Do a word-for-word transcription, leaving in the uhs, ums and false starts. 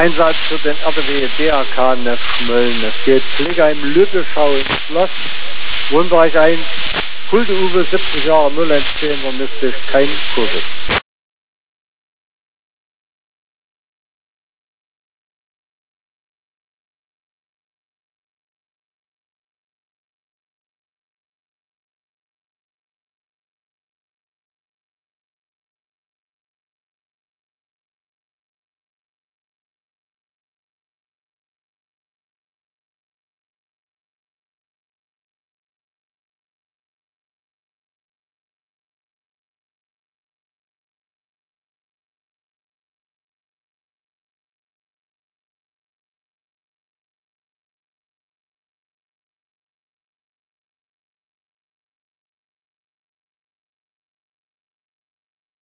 Einsatz für den R W D R K Neufschmölln. Es geht Pflegeheim Lübbeschau ins Schloss. Wohnbereich eins, Kulte Uwe, siebzig Jahre null eins zehn, vermisst sich kein Covid.